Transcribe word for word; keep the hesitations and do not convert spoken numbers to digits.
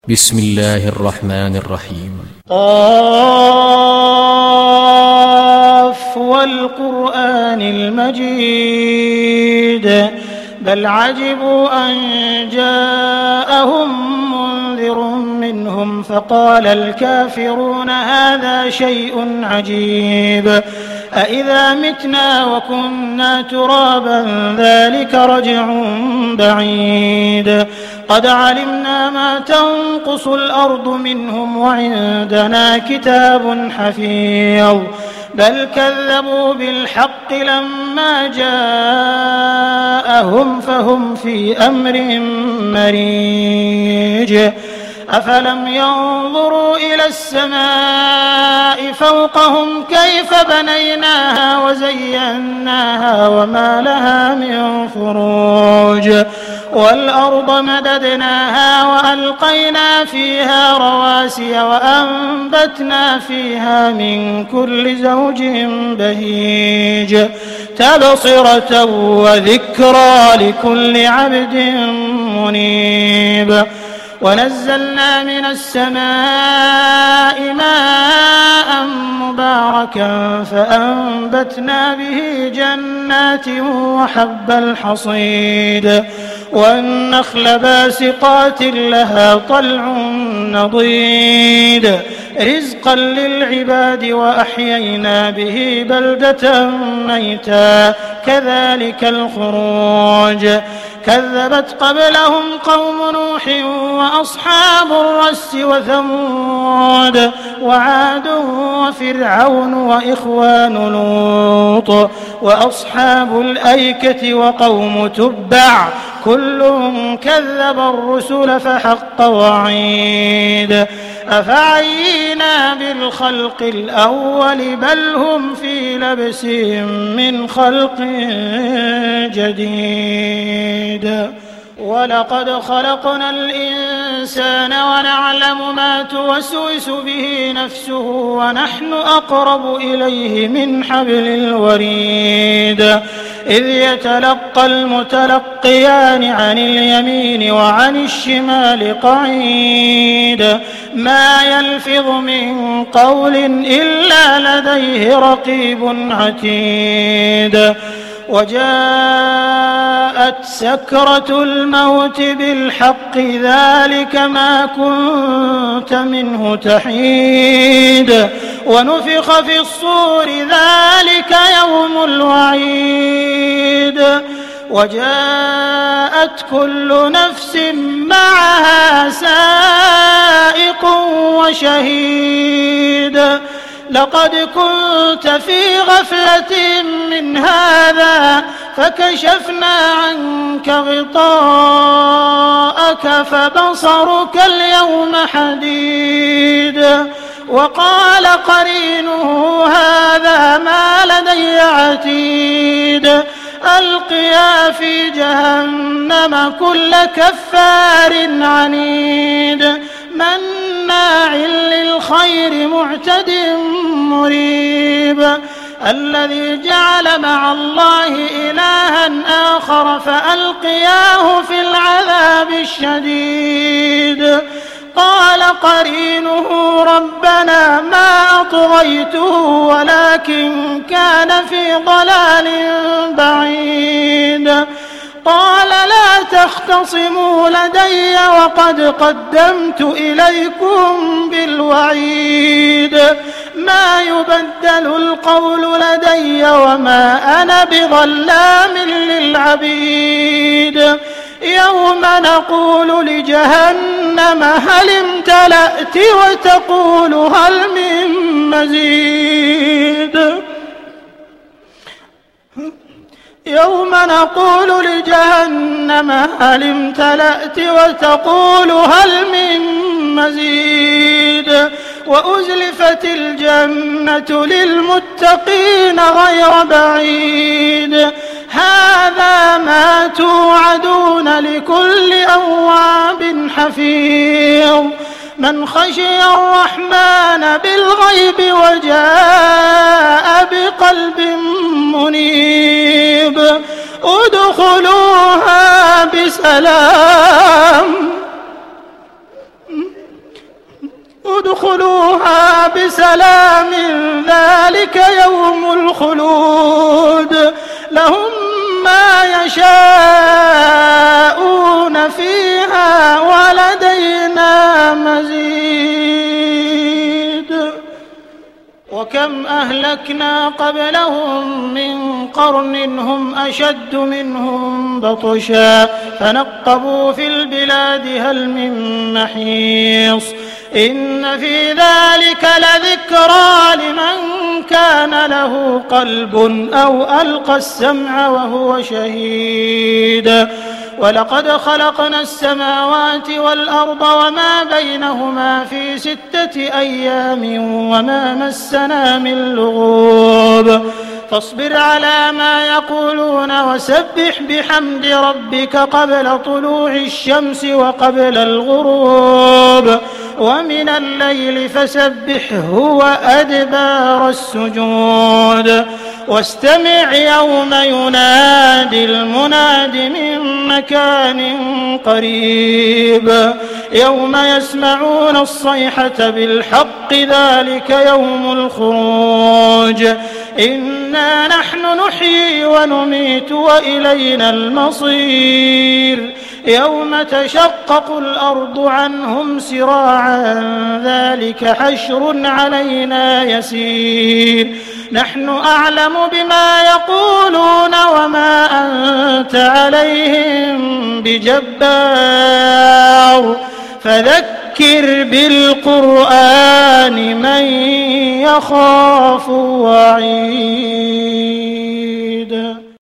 بسم الله الرحمن الرحيم. قاف والقرآن المجيد بل عجبوا أن جاءهم منذر منهم فقال الكافرون هذا شيء عجيب أإذا متنا وكنا ترابا ذلك رجع بعيد قد علمنا ما تنقص الأرض منهم وعندنا كتاب حفيظ بل كذبوا بالحق لما جاءهم فهم في أمر مريج أفلم ينظروا إلى السماء فوقهم كيف بنيناها وزيناها وما لها من فروج والأرض مددناها وألقينا فيها رواسي وأنبتنا فيها من كل زوج بهيج تبصرة وذكرى لكل عبد منيب ونزلنا من السماء ماء مباركا فأنبتنا به جنات وحب الحصيد والنخل باسقات لها طلع نضيد رزقا للعباد وأحيينا به بلدة ميتا كذلك الخروج كذبت قبلهم قوم نوح وأصحاب الرس وثمود وعاد وفرعون وإخوان لوط وأصحاب الأيكة وقوم تبع كل كذب الرسل فحق وعيد أفعينا بالخلق الأول بل هم في لبس من خلق جديد ولقد خلقنا الإنسان ونعلم ما توسوس به نفسه ونحن أقرب إليه من حبل الوريد إذ يتلقى المتلقيان عن اليمين وعن الشمال قعيد ما يلفظ من قول إلا لديه رقيب عتيد وجاءت سكرة الموت بالحق ذلك ما كنت منه تحيد ونفخ في الصور ذلك يوم الوعيد وجاءت كل نفس معها سائق وشهيد لقد كنت في غفلة من هذا فكشفنا عنك غطاءك فبصرك اليوم حديد وقال قرينه هذا ما لدي عتيد ألقيا في جهنم كل كفار عنيد مناع للخير معتد مريب الذي جعل مع الله إلها آخر فألقياه في العذاب الشديد قال قرينه ربنا ما أطغيته ولكن كان في ضلال بعيد قال لا تختصموا لدي وقد قدمت إليكم بالوعيد ما يبدل القول لدي وما أنا بظلام للعبيد يوم نقول لجهنم هل امتلأت وتقول هل من مزيد يوم نقول لجهنم هل امتلأت وتقول هل من مزيد وأزلفت الجنة للمتقين غير بعيد هذا ما توعدون لكل أواب حفيظ من خشي الرحمن بالغيب وجاء بقلب منيب ادخلوها بسلام ادخلوها بسلام ذلك يوم الخلود لهم ما يشاءون فيها ولدينا مزيد. وكم أهلكنا قبلهم من قرن هم أشد منهم بطشا فنقبوا في البلاد هل من محيص إن في ذلك لذكرى لمن كان له قلب أو ألقى السمع وهو شهيد. ولقد خلقنا السماوات والأرض وما بينهما في ستة أيام وما مسنا من لغوب فاصبر على ما يقولون وسبح بحمد ربك قبل طلوع الشمس وقبل الغروب ومن الليل فسبحه وأدبار السجود واستمع يوم ينادي المناد من مكان قريب يوم يسمعون الصيحة بالحق ذلك يوم الخروج إنا نحن نحيي ونميت وإلينا المصير يوم تشقق الأرض عنهم سراعا ذلك حشر علينا يسير نحن أعلم بما يقولون وما أنت عليهم بجبار فذكر بالقرآن من يخاف وعيد.